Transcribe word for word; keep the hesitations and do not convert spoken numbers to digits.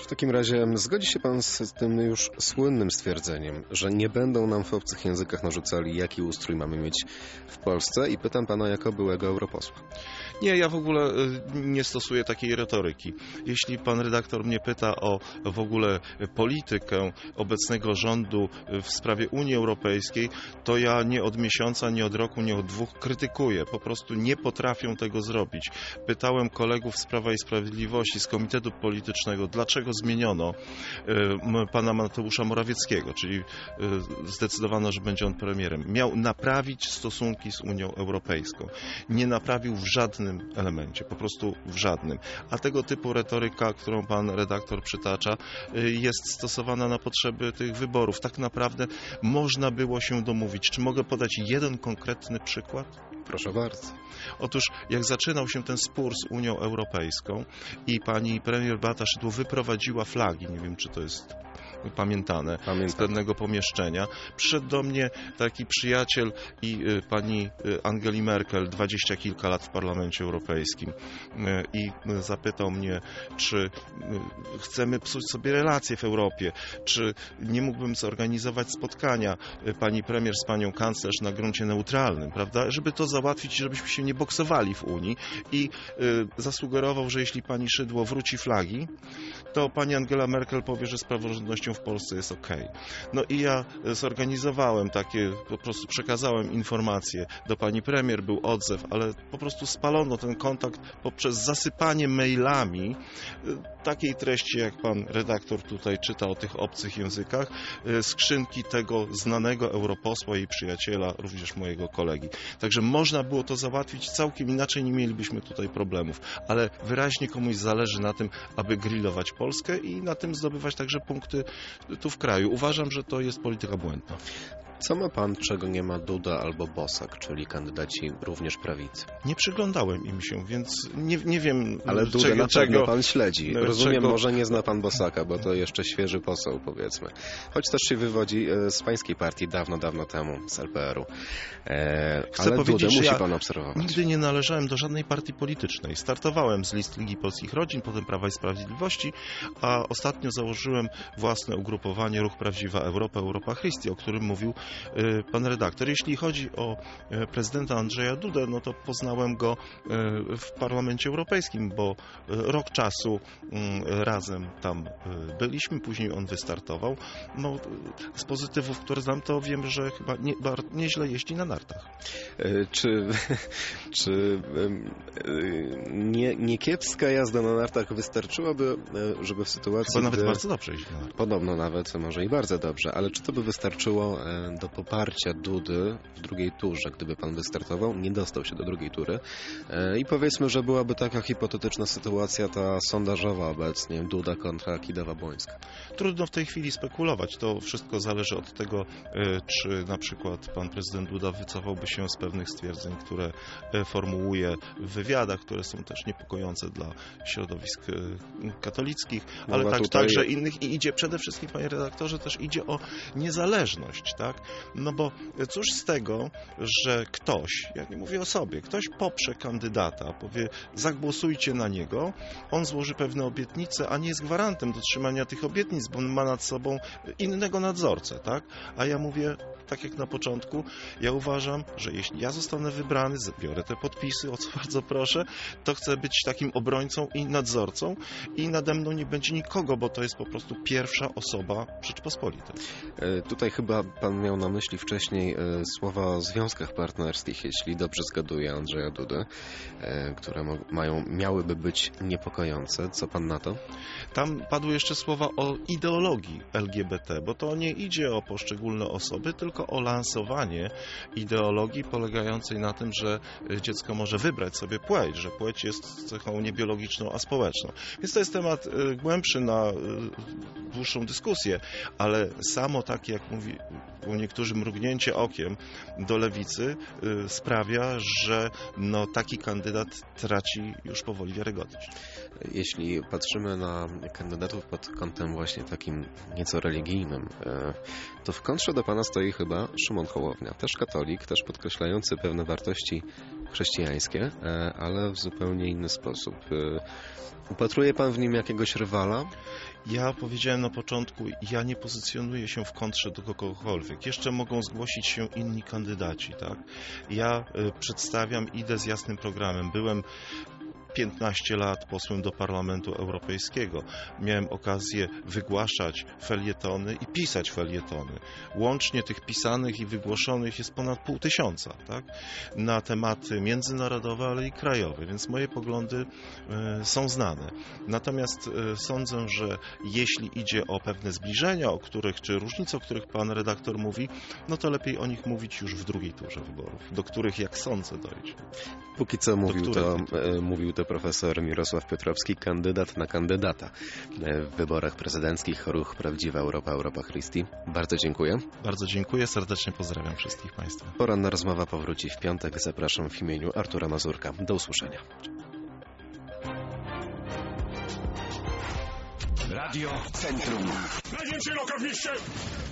takim razie zgodzi się pan z tym już słynnym stwierdzeniem, że nie będą nam w obcych językach narzucali, jaki ustrój mamy mieć w Polsce, i pytam pana jako byłego europosła. Nie, ja w ogóle nie stosuję takiej retoryki. Jeśli pan redaktor mnie pyta o w ogóle politykę obecnego rządu w sprawie Unii Europejskiej, to ja nie od miesiąca, nie od roku, nie od dwóch krytykuję. Po prostu nie potrafią tego zrobić. Pytałem kolegów z Prawa i Sprawiedliwości, z Komitetu Politycznego, dlaczego zmieniono pana Mateusza Morawieckiego, czyli zdecydowano, że będzie on premierem. Miał naprawić stosunki z Unią Europejską. Nie naprawił w żadnym elemencie, po prostu w żadnym. A tego typu retoryka, którą pan redaktor przytacza, jest stosowana na potrzeby tych wyborów. Tak naprawdę można było się domówić. Czy mogę podać jeden konkretny przykład? Proszę bardzo. Otóż jak zaczynał się ten spór z Unią Europejską i pani premier Beata Szydło wyprowadziła flagi, nie wiem, czy to jest pamiętane, Pamiętam. z pewnego pomieszczenia, przyszedł do mnie taki przyjaciel i y, pani y, Angeli Merkel, dwadzieścia kilka lat w Parlamencie Europejskim, y, i y, zapytał mnie, czy y, chcemy psuć sobie relacje w Europie, czy nie mógłbym zorganizować spotkania y, pani premier z panią kanclerz na gruncie neutralnym, prawda, żeby to załatwić, żebyśmy się nie boksowali w Unii, i y, zasugerował, że jeśli pani Szydło wróci flagi, to pani Angela Merkel powie, że z praworządnością w Polsce jest okej. Okay. No i ja zorganizowałem takie, po prostu przekazałem informacje do pani premier, był odzew, ale po prostu spalono ten kontakt poprzez zasypanie mailami takiej treści, jak pan redaktor tutaj czyta o tych obcych językach, skrzynki tego znanego europosła i przyjaciela, również mojego kolegi. Także można było to załatwić całkiem inaczej, nie mielibyśmy tutaj problemów, ale wyraźnie komuś zależy na tym, aby grillować Polskę i na tym zdobywać także punkty tu w kraju. Uważam, że to jest polityka błędna. Co ma pan, czego nie ma Duda albo Bosak, czyli kandydaci również prawicy? Nie przyglądałem im się, więc nie, nie wiem, ale Dudę czego, na pewno czego pan śledzi. Rozumiem, czego... może nie zna pan Bosaka, bo to jeszcze świeży poseł, powiedzmy. Choć też się wywodzi z pańskiej partii dawno, dawno temu, z L P R u. E, Chcę ale powiedzieć, Dudę że musi ja pan obserwować. Nigdy nie należałem do żadnej partii politycznej. Startowałem z list Ligi Polskich Rodzin, potem Prawa i Sprawiedliwości, a ostatnio założyłem własne ugrupowanie Ruch Prawdziwa Europa, Europa Christi, o którym mówił y, pan redaktor. Jeśli chodzi o y, prezydenta Andrzeja Dudę, no to poznałem go y, w Parlamencie Europejskim, bo y, rok czasu y, razem tam y, byliśmy, później on wystartował. No, z pozytywów, które znam, to wiem, że chyba nie, bar, nieźle jeździ na nartach. Y, czy czy y, y, nie, nie kiepska jazda na nartach wystarczyłaby, y, żeby w sytuacji... Chyba nawet gdy, bardzo dobrze jeździ na nartach. Podobno nawet, może i bardzo dobrze, ale czy to by wystarczyło y, do poparcia Dudy w drugiej turze, gdyby pan wystartował, nie dostał się do drugiej tury, y, i powiedzmy, że byłaby taka hipotetyczna sytuacja, ta sondażowa obecnie, Duda kontra Kidawa-Błońska? Trudno w tej chwili spekulować. To wszystko zależy od tego, czy na przykład pan prezydent Duda wycofałby się z pewnych stwierdzeń, które formułuje w wywiadach, które są też niepokojące dla środowisk katolickich, ale Mowa tak, tutaj... także innych, i idzie przede wszystkim, panie redaktorze, też idzie o niezależność, tak? No bo cóż z tego, że ktoś, ja nie mówię o sobie, ktoś poprze kandydata, powie, zagłosujcie na niego, on złoży pewne obietnice, a nie jest gwarantem dotrzymania tych obietnic, bo on ma nad sobą innego nadzorcę, tak? A ja mówię, tak jak na początku, ja uważam, że jeśli ja zostanę wybrany, zbiorę te podpisy, o co bardzo proszę, to chcę być takim obrońcą i nadzorcą i nade mną nie będzie nikogo, bo to jest po prostu pierwsza osoba Rzeczpospolitej. E, tutaj chyba pan miał na myśli wcześniej e, słowa o związkach partnerskich, jeśli dobrze zgaduję, Andrzeja Dudy, e, które mo- mają, miałyby być niepokojące. Co pan na to? Tam padły jeszcze słowa o ideologii L G B T, bo to nie idzie o poszczególne osoby, tylko o lansowanie ideologii polegającej na tym, że dziecko może wybrać sobie płeć, że płeć jest cechą nie biologiczną, a społeczną. Więc to jest temat głębszy na dłuższą dyskusję, ale samo takie, jak mówi niektórzy, mrugnięcie okiem do lewicy sprawia, że no, taki kandydat traci już powoli wiarygodność. Jeśli patrzymy na kandydatów pod kątem właśnie takim nieco religijnym, to w kontrze do pana stoi chyba Szymon Hołownia, też katolik, też podkreślający pewne wartości chrześcijańskie, ale w zupełnie inny sposób. Upatruje pan w nim jakiegoś rywala? Ja powiedziałem na początku, ja nie pozycjonuję się w kontrze do kogokolwiek. Jeszcze mogą zgłosić się inni kandydaci, tak? Ja y, przedstawiam, idę z jasnym programem. Byłem piętnaście lat posłem do Parlamentu Europejskiego. Miałem okazję wygłaszać felietony i pisać felietony. Łącznie tych pisanych i wygłoszonych jest ponad pół tysiąca, tak? Na tematy międzynarodowe, ale i krajowe, więc moje poglądy y, są znane. Natomiast y, sądzę, że jeśli idzie o pewne zbliżenia, o których, czy różnice, o których pan redaktor mówi, no to lepiej o nich mówić już w drugiej turze wyborów, do których, jak sądzę, dojdzie. Póki co mówił to, e, mówił to profesor Mirosław Piotrowski, kandydat na kandydata w wyborach prezydenckich, ruch Prawdziwa Europa, Europa Christi. Bardzo dziękuję. Bardzo dziękuję, serdecznie pozdrawiam wszystkich Państwa. Poranna rozmowa powróci w piątek. Zapraszam w imieniu Artura Mazurka. Do usłyszenia. Radio Centrum. Na dzień szeroko w mieście!